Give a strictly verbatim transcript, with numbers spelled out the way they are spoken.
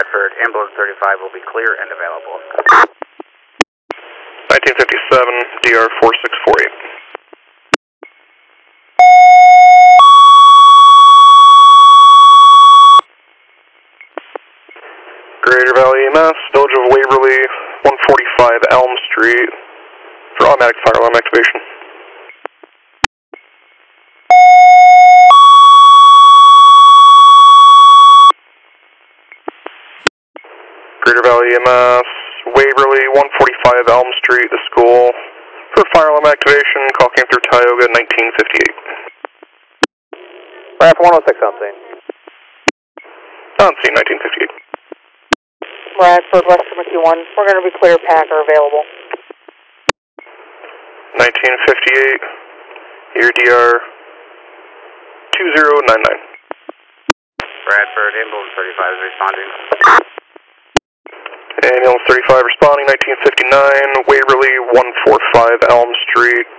Bradford, ambulance thirty-five will be clear and available. nineteen fifty-seven, D R four six four eight. Greater Valley E M S, Village of Waverly, one forty-five Elm Street, for automatic fire alarm activation. Greater Valley E M S, Waverly, one forty-five Elm Street, the school, for fire alarm activation. Call came through Tioga, nineteen fifty-eight. Bradford one oh six on scene. On scene, nineteen fifty-eight. Bradford, Western McKee-one, we're going to be clear, Packer available. nineteen fifty-eight, your D R two zero nine nine. Bradford, ambulance thirty-five is responding. Ambulance thirty-five responding, nineteen fifty-nine, Waverly, one forty-five Elm Street.